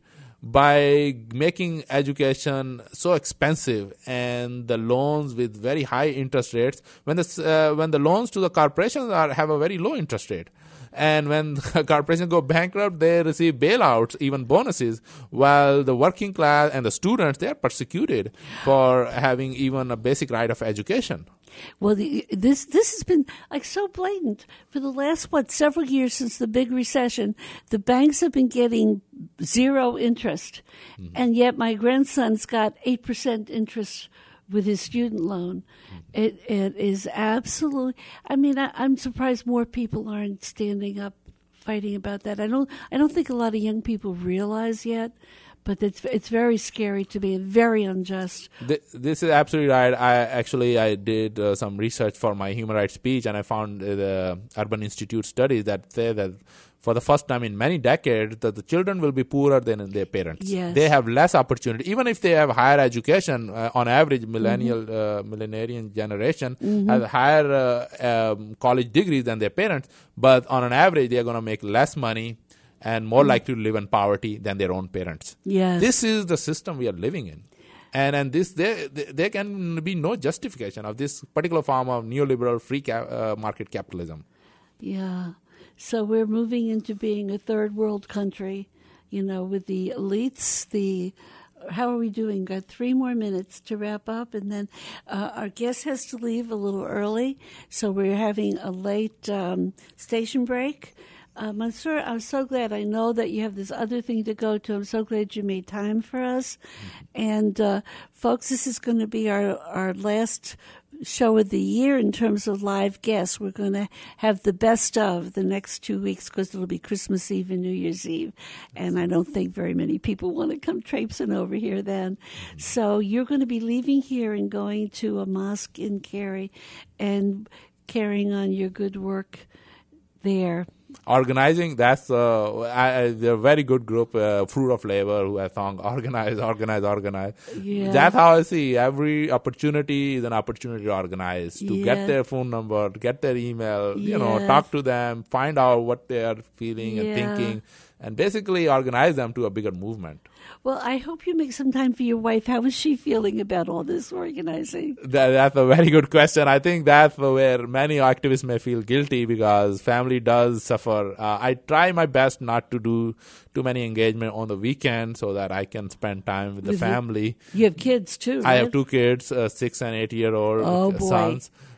by making education so expensive and the loans with very high interest rates when the uh, when the loans to the corporations are have a very low interest rate? And when the corporations go bankrupt, they receive bailouts, even bonuses, while the working class and the students, they are persecuted for having even a basic right of education.
Well, the, this this has been like so blatant for the last what several years since the big recession. The banks have been getting zero interest, mm-hmm. and yet my grandson's got eight percent interest with his student loan. Mm-hmm. It it is absolutely. I mean, I, I'm surprised more people aren't standing up, fighting about that. I don't. I don't think a lot of young people realize yet. But it's it's very scary to me, very unjust.
This is absolutely right. I actually I did uh, some research for my human rights speech, and I found uh, the Urban Institute studies that say that for the first time in many decades, that the children will be poorer than their parents.
Yes.
They have less opportunity, even if they have higher education. Uh, on average, millennial mm-hmm. uh, millenarian generation mm-hmm. has higher uh, um, college degrees than their parents, but on an average, they are going to make less money and more mm. likely to live in poverty than their own parents.
Yes.
This is the system we are living in. And and this there, there can be no justification of this particular form of neoliberal free cap, uh, market capitalism.
Yeah. So we're moving into being a third world country, you know, with the elites, the... How are we doing? Got three more minutes to wrap up, and then uh, our guest has to leave a little early, so we're having a late um, station break. Uh, Mansoor, I'm so glad. I know that you have this other thing to go to. I'm so glad you made time for us. Mm-hmm. And, uh, folks, this is going to be our, our last show of the year in terms of live guests. We're going to have the best of the next two weeks because it'll be Christmas Eve and New Year's Eve. And I don't think very many people want to come traipsing over here then. Mm-hmm. So you're going to be leaving here and going to a mosque in Cary and carrying on your good work there.
Organizing, that's uh, I, they're a very good group, uh, Fruit of Labor, who has song Organize, Organize, Organize.
Yeah.
That's how I see every opportunity is an opportunity to organize, to
yeah.
get their phone number, to get their email,
yeah.
you know, talk to them, find out what they are feeling
yeah.
and thinking, and basically organize them to a bigger movement.
Well, I hope you make some time for your wife. How is she feeling about all this organizing?
That, that's a very good question. I think that's where many activists may feel guilty because family does suffer. Uh, I try my best not to do too many engagement on the weekend so that I can spend time with, with the family.
You have kids too, right?
I have two kids, uh, six and eight year old
oh, boy.
sons.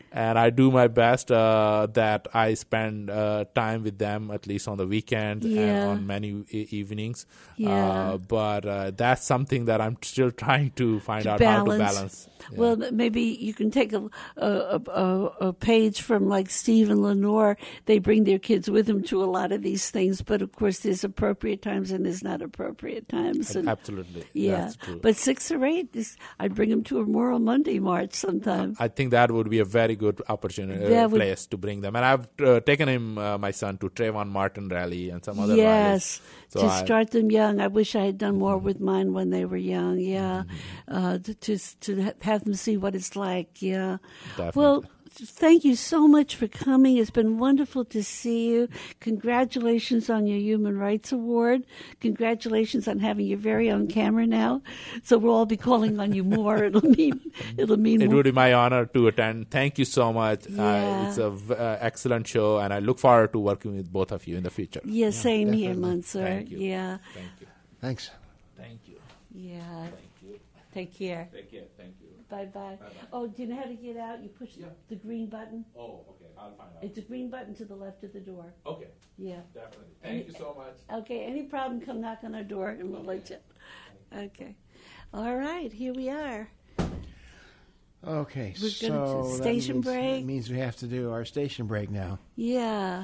And I do my best uh, that I spend uh, time with them, at least on the weekends
Yeah.
and on many e- evenings.
Yeah.
Uh, but uh, that's something that I'm still trying to find
To
out how to
balance.
balance. Yeah.
Well, maybe you can take a, a, a, a page from like Steve and Lenore. They bring their kids with them to a lot of these things, but of course there's appropriate times and there's not appropriate times. And,
Absolutely.
yeah,
That's true.
but six or eight, this, I'd bring them to a Memorial Monday March sometime.
I think that would be a very good opportunity, uh,
That would-
place to bring them. And I've uh, taken him, uh, my son, to Trayvon Martin rally and some other
Yes,
rallies. So
to
I-
start them young. I wish I had done more with mine when they were young. Yeah, uh, to, to to ha- have them see what it's like. Yeah.
Definitely.
Well, thank you so much for coming. It's been wonderful to see you. Congratulations on your Human Rights Award. Congratulations on having your very own camera now. So we'll all be calling on you more. It'll mean it'll mean
It
more.
would be my honor to attend. Thank you so much.
Yeah.
Uh, it's a v- uh, excellent show, and I look forward to working with both of you in the future.
Yeah, same here,
definitely.
Mansoor.
Thank you.
Yeah,
Thank you.
Thanks.
Thank you.
yeah.
Thank you.
Take care.
Take care. Thank you.
Bye bye. Oh, do you know how to get out? You push the green button.
Oh, okay. I'll find out.
It's a green button to the left of the door.
Okay,
Yeah.
definitely. Thank you so much.
Okay. Any problem? Come knock on our door, and we'll let you. Okay. All right. Here we are.
Okay,
We're
so
gonna do
that
station
means,
break.
That means we have to do our station break now.
Yeah.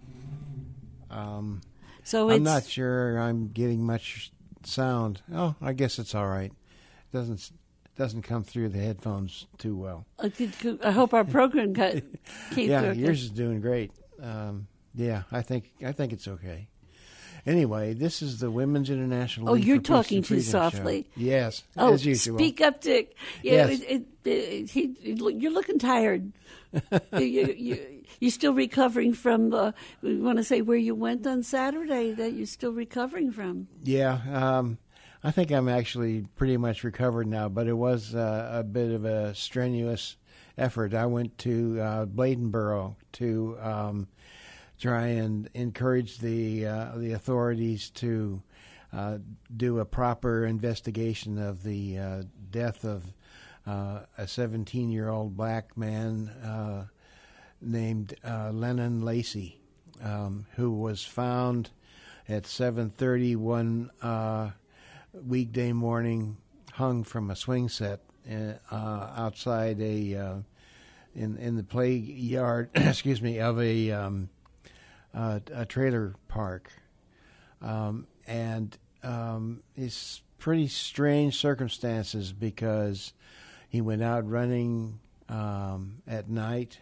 Um,
So
I'm
it's
not sure I'm getting much sound. Oh, I guess it's all right. Doesn't doesn't come through the headphones too well.
uh, good- good- I hope our program got came
Yeah,
through okay.
yours is doing great. Um, yeah, I think I think it's okay. Anyway, this is the Women's International.
Oh,
League
you're
for Peace
talking
and
too
Freedom show.
softly.
Yes,
Oh,
as usual.
speak up, Dick. Yeah,
Yes.
it, it, it, he, you're looking tired. you, you, you're still recovering from. Uh, we want to say where you went on Saturday that you're still recovering from.
Yeah, um, I think I'm actually pretty much recovered now, but it was uh, a bit of a strenuous effort. I went to uh, Bladenboro to um, try and encourage the uh, the authorities to uh, do a proper investigation of the uh, death of uh, a seventeen-year-old black man uh, named uh, Lennon Lacey, um, who was found at seven thirty one uh, weekday morning, hung from a swing set uh, outside a uh, in in the play yard. excuse me, of a um, uh, a trailer park, um, and um, it's pretty strange circumstances because he went out running um, at night.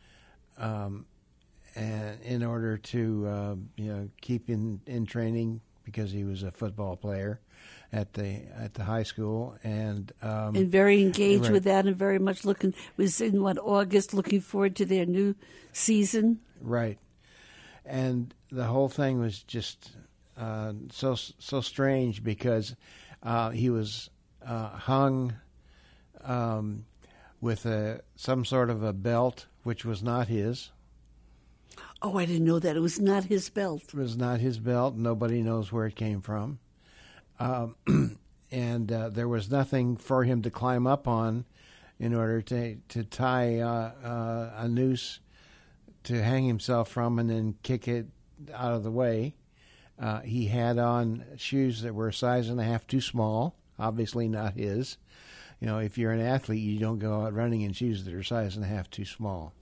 Um, and in order to uh, you know keep in, in training because he was a football player at the at the high school and um,
And very engaged
right.
with that, and very much looking. Was in what August, looking forward to their new season.
right, and the whole thing was just uh, so so strange because uh, he was uh, hung um, with a some sort of a belt which was not his.
Oh, I didn't know that. It was not his belt.
It was not his belt. Nobody knows where it came from. Um, and uh, there was nothing for him to climb up on in order to, to tie uh, uh, a noose to hang himself from and then kick it out of the way. Uh, he had on shoes that were a size and a half too small, obviously not his. You know, if you're an athlete, you don't go out running in shoes that are a size and a half too small.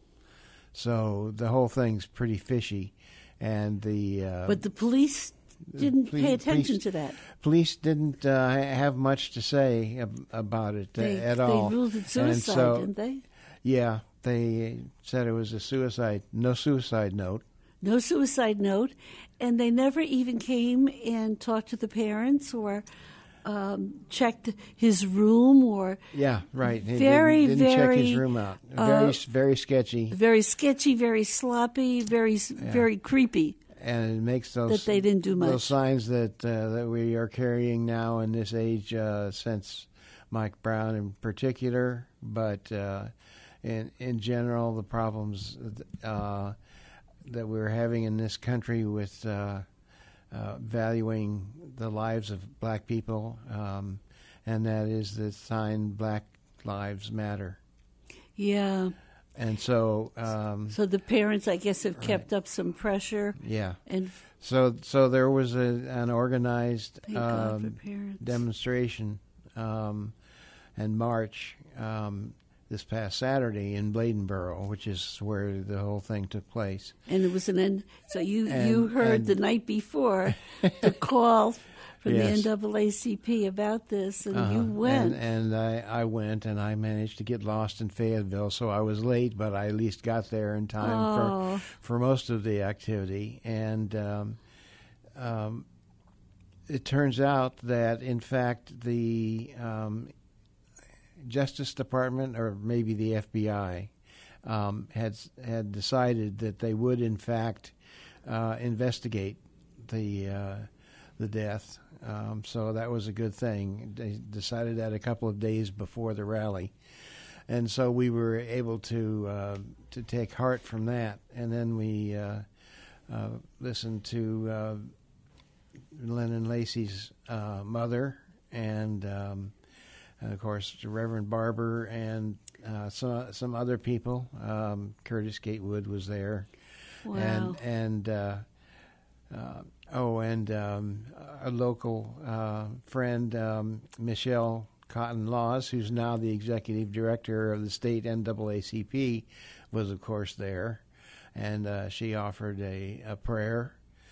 So the whole thing's pretty fishy, and the uh,
But the police didn't
police-
pay attention
police-
to that.
police didn't uh, have much to say ab- about it uh,
They,
at
they
all.
ruled it
And
suicide,
so,
didn't they?
yeah, they said it was a suicide, no suicide note.
No suicide note, and they never even came and talked to the parents or um, checked his room or
Yeah, right. He
Very,
didn't, didn't check his
very,
room out.
uh,
Very, very sketchy,
very sketchy, very sloppy, very very creepy.
and it makes those
that they didn't do much.
those signs that uh, that we are carrying now in this age uh, since Mike Brown in particular, but uh, in in general, the problems uh, that we're having in this country with uh, uh, valuing the lives of black people, um, and that is the sign Black Lives Matter.
Yeah.
And so, um,
so the parents, I guess, have kept up some pressure.
yeah.
And
So, so there was a, an organized
thank God
um,
for parents.
demonstration um, and march um, this past Saturday in Bladenboro, which is where the whole thing took place.
And it was an end. So you,
And-
you heard
and-
the night before the call from
Yes.
the N double A C P about this, and
Uh-huh.
you went.
And, and I, I went, and I managed to get lost in Fayetteville, so I was late, but I at least got there in time
Oh.
for, for most of the activity. And um, um, it turns out that, in fact, the um, Justice Department, or maybe the F B I, um, had had decided that they would, in fact, uh, investigate the uh, the death. Um, so that was a good thing. They decided that a couple of days before the rally, and so we were able to uh, to take heart from that. And then we uh, uh, listened to uh, Lennon Lacey's uh, mother, and, um, and of course Reverend Barber, and uh, some some other people. Um, Curtis Gatewood was there,
Wow.
and and. Uh, uh, Oh, and um, a local uh, friend, um, Michelle Cotton Laws, who's now the executive director of the state N double A C P, was, of course, there. And uh, she offered a, a prayer.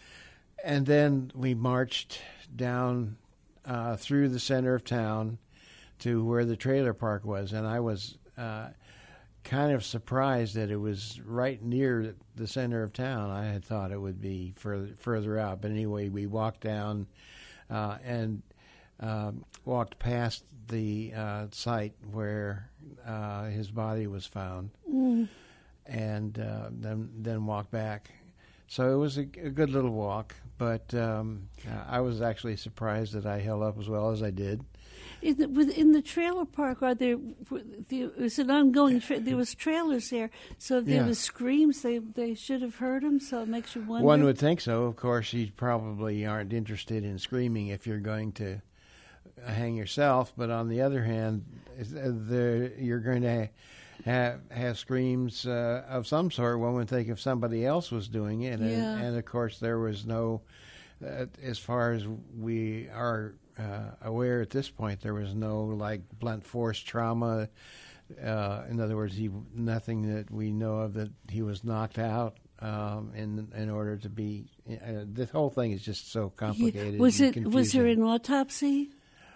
And then we marched down uh, through the center of town to where the trailer park was. And I was uh, kind of surprised that it was right near the center of town. I had thought it would be further further out, but anyway, we walked down uh, and um, walked past the uh, site where uh, his body was found,
Mm.
and uh, then then walked back. So it was a, a good little walk, but um, I was actually surprised that I held up as well as I did.
In the, within the trailer park, are there? There was an ongoing. Tra- there was trailers there, so if there
Yeah.
was screams, they they should have heard them. So it makes you wonder.
One would think so. Of course, you probably aren't interested in screaming if you're going to hang yourself. But on the other hand, the, you're going to have, have screams uh, of some sort. One would think if somebody else was doing it. And,
Yeah.
and of course, there was no, uh, as far as we are uh, aware at this point, there was no like blunt force trauma. Uh, in other words, he nothing that we know of that he was knocked out um, in in order to be. Uh, this whole thing is just so
Yeah.
complicated.
Was
and
it? Was there
confusing.
an autopsy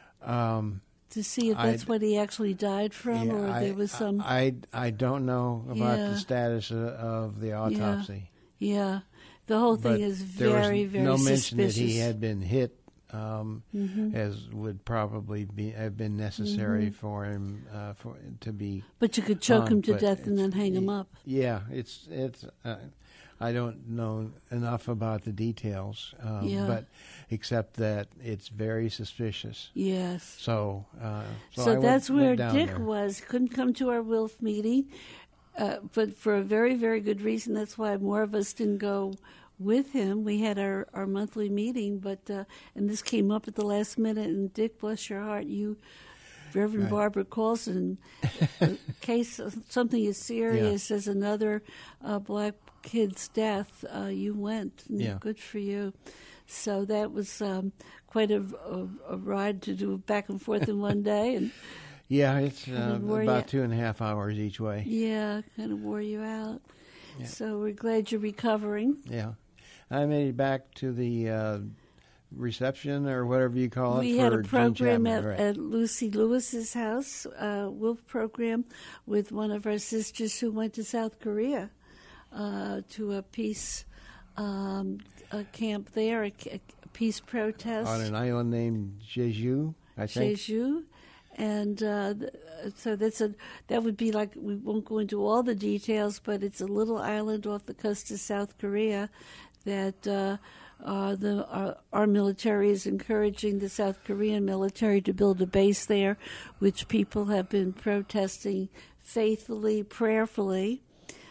Um,
to see if that's
I'd-
what he actually died from,
yeah,
or
I,
there was some?
I, I don't know about
Yeah.
the status of, of the autopsy.
yeah, the whole thing
but
is
there
very,
was
very
no mention
suspicious.
that he had been hit, um,
Mhm.
as would probably be have been necessary
Mm-hmm.
for him uh, for to be.
But you could choke
on,
him to
but
death and then
it's-
hang him up.
Yeah, it's it's. Uh, I don't know enough about the details, um,
Yeah.
but except that it's very suspicious.
Yes.
So, uh, so,
So,
I went-
that's
went
where
down
Dick
there.
was. Couldn't come to our Wilf meeting, uh, but for a very, very good reason. That's why more of us didn't go with him. We had our, our monthly meeting, but uh, and this came up at the last minute. And Dick, bless your heart, you, Reverend
Right.
Barbara Colson, in case of something as serious as another uh, black kid's death, uh, you went. And
Yeah.
Good for you. So that was um, quite a, a, a ride to do back and forth in one day, and
Yeah, it's
Kind
uh,
of wore
about
you-
two and a half hours each way.
yeah, kind of wore you out.
Yeah.
So we're glad you're recovering.
Yeah, I made it back to the uh, reception or whatever you call it.
We
for
had a
Gene
program
Chapman,
at,
right.
at Lucy Lewis's house, uh, Wolf program, with one of our sisters who went to South Korea uh, to a peace um, a camp there, a, a peace protest.
on an island named Jeju, I think.
Jeju. And uh, th- so that's a that would be like, we won't go into all the details, but it's a little island off the coast of South Korea that uh, uh, the our, our military is encouraging the South Korean military to build a base there, which people have been protesting faithfully, prayerfully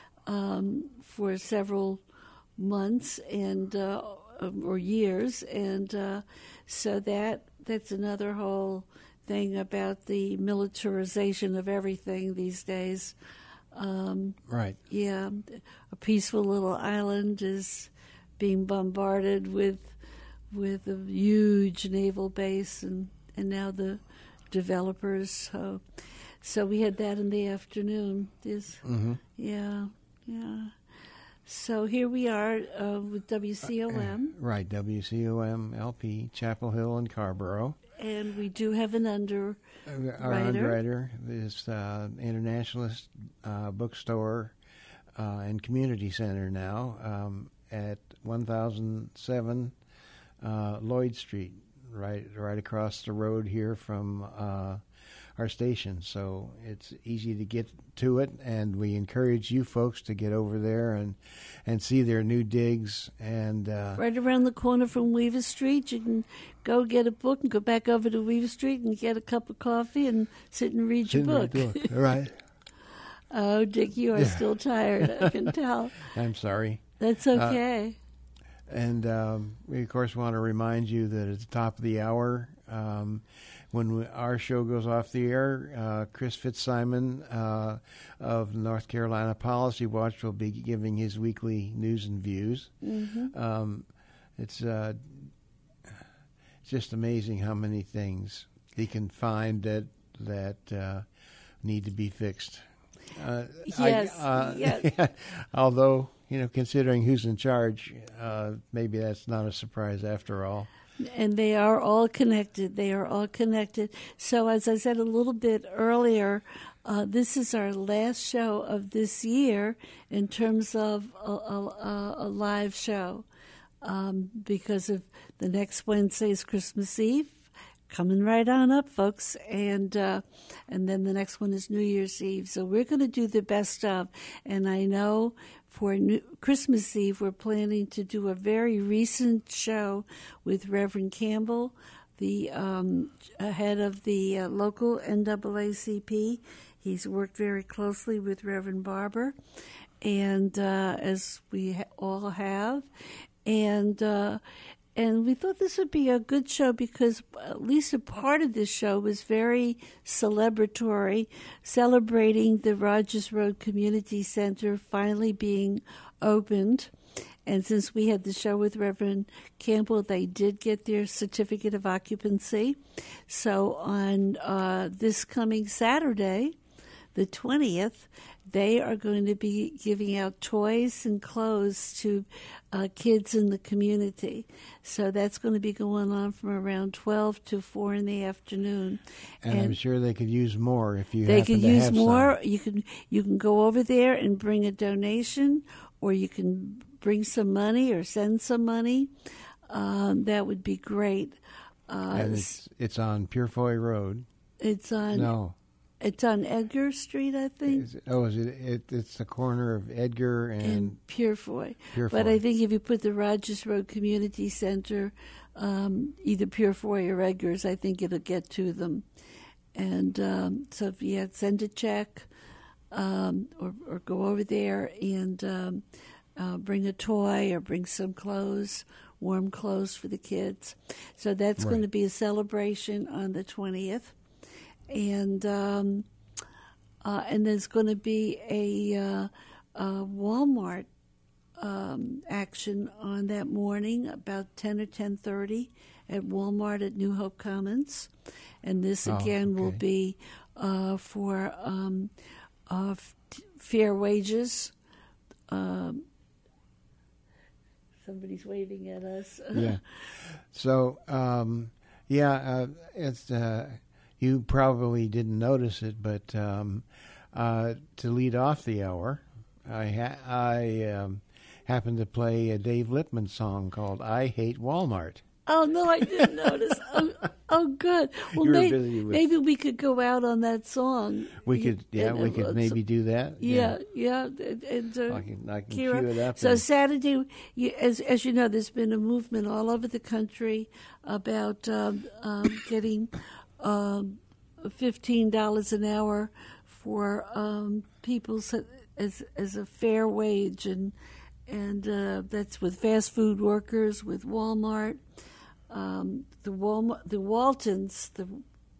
um, for several months and uh, or years, and uh, so that that's another whole thing about the militarization of everything these days. Um,
Right.
yeah, a peaceful little island is being bombarded with with a huge naval base, and, and now the developers. So, so we had that in the afternoon. Is
Mm-hmm.
yeah, yeah. So here we are uh, with W C O M.
Right, W C O M L P, Chapel Hill and Carborough.
And we do have an under
Our
writer.
underwriter is uh, Internationalist uh, Bookstore uh, and Community Center now um, at one thousand seven uh, Lloyd Street, right right across the road here from uh, our station. So it's easy to get to it, and we encourage you folks to get over there and, and see their new digs. And uh,
Right around the corner from Weaver Street. You can go get a book and go back over to Weaver Street and get a cup of coffee and sit and read your book.
Right.
Oh, Dick, you are still tired. I can tell.
I'm sorry.
That's okay.
And um, we, of course, want to remind you that at the top of the hour, um, when we, our show goes off the air, uh, Chris Fitzsimon uh, of North Carolina Policy Watch will be giving his weekly news and views.
Mm-hmm.
Um, it's, uh, it's just amazing how many things he can find that that uh, need to be fixed. Uh,
Yes,
I, uh,
yes.
Although, you know, considering who's in charge, uh, maybe that's not a surprise after all.
And they are all connected. They are all connected. So, as I said a little bit earlier, uh, this is our last show of this year in terms of a, a, a live show, um, because of the next Wednesday is Christmas Eve. Coming right on up, folks, and uh, and then the next one is New Year's Eve. So we're going to do the best of, and I know for New- Christmas Eve we're planning to do a very recent show with Reverend Campbell, the um, head of the uh, local N double A C P. He's worked very closely with Reverend Barber, and uh, as we ha- all have, and. Uh, And we thought this would be a good show because at least a part of this show was very celebratory, celebrating the Rogers Road Community Center finally being opened. And since we had the show with Reverend Campbell, they did get their certificate of occupancy. So on uh, this coming Saturday, the twentieth, they are going to be giving out toys and clothes to uh, kids in the community. So that's going to be going on from around twelve to four in the afternoon.
And,
And
I'm sure they could use more if you
they
happen
could
to
use
have
more.
some.
You can you can go over there and bring a donation, or you can bring some money or send some money. Um, that would be great. Uh,
And it's, it's on Purefoy Road.
it's on
No.
it's on Edgar Street, I think.
Is it, oh, is it, it? It's the corner of Edgar and,
And Purefoy.
Purefoy.
But I think if you put the Rogers Road Community Center, um, either Purefoy or Edgar's, I think it'll get to them. And um, so if you had, send a check um, or, or go over there and um, uh, bring a toy or bring some clothes, warm clothes for the kids. So that's
Right.
going to be a celebration on the twentieth. And um, uh, and there's going to be a, uh, a Walmart um, action on that morning, about ten or ten thirty, at Walmart at New Hope Commons, and this
Oh,
again will
okay.
be uh, for um, uh, f- fair wages. Um, somebody's waving at us.
yeah. So, um, yeah, uh, it's uh, you probably didn't notice it, but um, uh, to lead off the hour, I ha- I um, happened to play a Dave Lippman song called "I Hate Walmart."
Oh no, I didn't notice. Oh, oh, good. Well,
You were
may-
busy with-
maybe we could go out on that song.
We could, yeah,
And,
we
uh,
could
so-
maybe do that.
Yeah, yeah. and, and, uh,
I can, I can
Kira.
cue it up.
So
and-
Saturday, you, as as you know, there's been a movement all over the country about um, um, getting um, fifteen dollars an hour for um, people so- as as a fair wage, and and uh, that's with fast food workers, with Walmart, um, the Walmart, the Waltons, the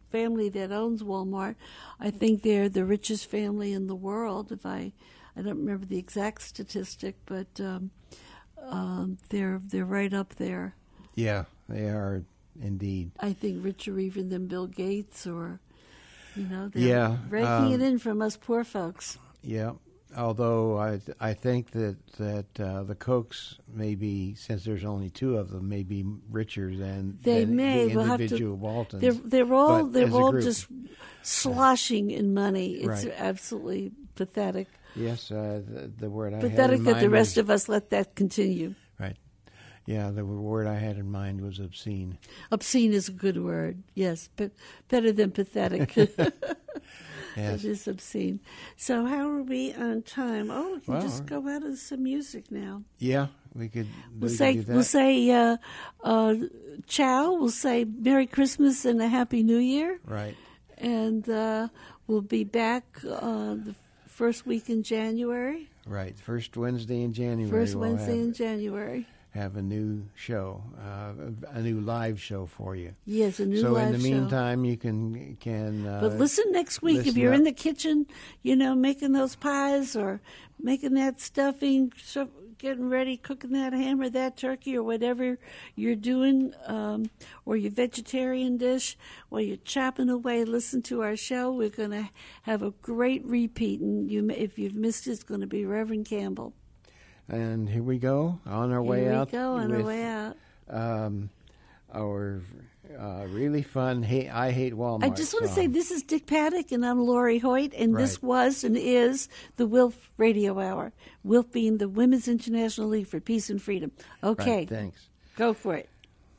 family that owns Walmart. I think they're the richest family in the world. If I, I don't remember the exact statistic, but um, um, they're they're right up there.
Yeah, they are indeed.
I think richer even than Bill Gates, or you know, they're
yeah,
raking
um,
it in from us poor folks.
Yeah. Although I I think that that uh, the Kochs may be, since there's only two of them, may be richer than,
they
than
may.
the
We'll
individual
have to,
Waltons.
They're they're all
But
they're
as a
all
group-
just sloshing in money. It's
Right.
absolutely pathetic.
Yes, uh, the, the word I had
Pathetic
in
that the
mind
rest
was,
of us let that continue.
right. Yeah, the word I had in mind was obscene.
Obscene is a good word. Yes, but better than pathetic.
Yes.
It is obscene. So how are we on time? Oh, we can
Well,
just go out of some music now.
Yeah, we could.
We'll
we
say
could do that.
we'll say uh, uh, ciao. We'll say Merry Christmas and a Happy New Year,
Right.
and uh, we'll be back uh, the first week in January.
Right. First Wednesday in January.
First
we'll
Wednesday
have,
in January.
have a new show, uh, a new live show for you.
Yes, a new
so
live
in the
show.
meantime, you can can. Uh,
But listen next week if
listen
you're
up.
in the kitchen, you know, making those pies or making that stuffing, so getting ready, cooking that ham or that turkey or whatever you're doing, um, or your vegetarian dish, while you're chopping away. Listen to our show. We're going to have a great repeat, and you, if you've missed it, it's going to be Reverend Campbell.
And here we go on our way
Here
out.
we go on
with,
our way out.
Um, our uh, really fun hate, I Hate Walmart
I just want to
song.
say this is Dick Paddock, and I'm Lori Hoyt, and this
Right.
was and is the W I L F Radio Hour. W I L F being the Women's International League for Peace and Freedom. Okay,
Right, thanks.
go for it.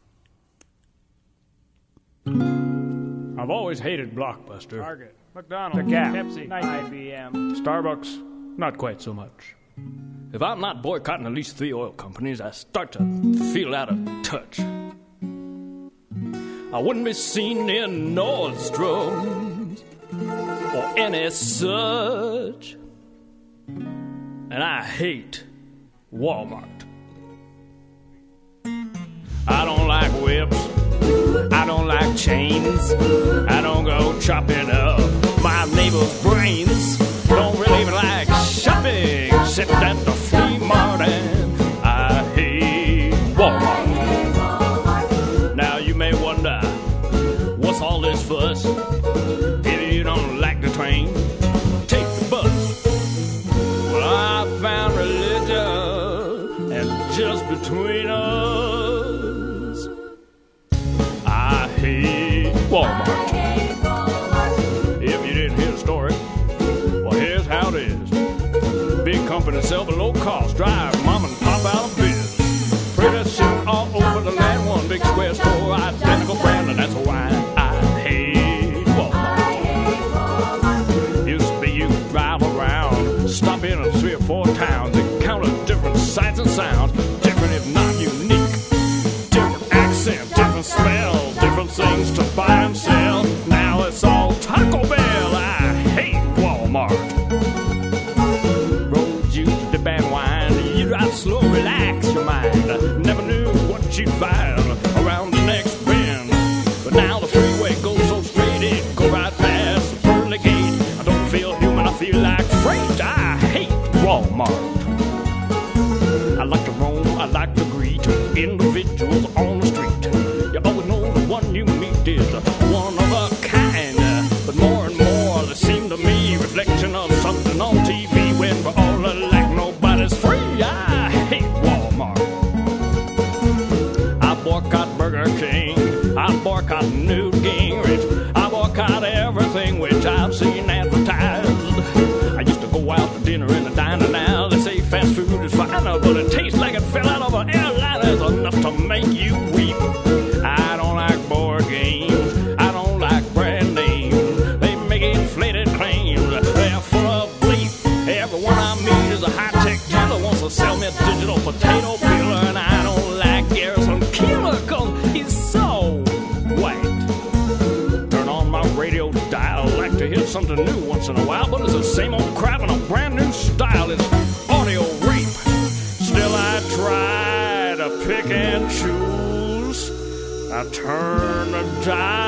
I've always hated Blockbuster.
Target, McDonald's,
The Gap,
Pepsi, I B M.
Starbucks, not quite so much. If I'm not boycotting at least three oil companies, I start to feel out of touch. I wouldn't be seen in Nordstrom's or any such. And I hate Walmart. I don't like whips. I don't like chains. I don't go chopping up my neighbor's brains. Don't really even like shopping, except at the flea market. And I hate Walmart. Now you may wonder, what's all this fuss? If you don't like the train, take the bus. Well, I found religion, and just between us, I hate Walmart. If you didn't hear the story, well, here's how it is. Big company sell below cost, drive mom and pop out of biz. Pretty soon all over the land, one big square store, identical brand, and that's why I hate Walmart. Used to be you drive around, stop in in three or four towns, encounter different sights and sounds, different if not unique, different accent, different smell, different things to buy and sell. Now it's all Taco Bell. I hate Walmart. Road juice, dip and wine, you drive slow, relax your mind. Never knew what you'd find around the next bend, but now the freeway goes so straight, it go right past the pearly gate. I don't feel human, I feel like freight. I hate Walmart. I like to roam, I like to greet individuals on the street. You always know the one you meet is one of a kind, but more and more they seem to me reflection of something on T V when we're all alike, nobody's free. I hate Walmart. I boycott Burger King, I boycott Newt Gingrich, I boycott everything which I've seen advertised. I used to go out to dinner in a diner, now they say fast food is fine, but it tastes like it fell out of an airline. It's enough to make you weep. I don't like board games, I don't like brand names. They make inflated claims, they're full of bleep. Everyone I meet is a high-tech dealer, wants to sell me a digital potato peeler, and I don't like Garrison Keillor, cause he's so white. Turn on my radio dial, like to hear something new once in a while, but it's the same old crap in a brand new style. It's audio rape. Still I try to pick and choose. I turn the dial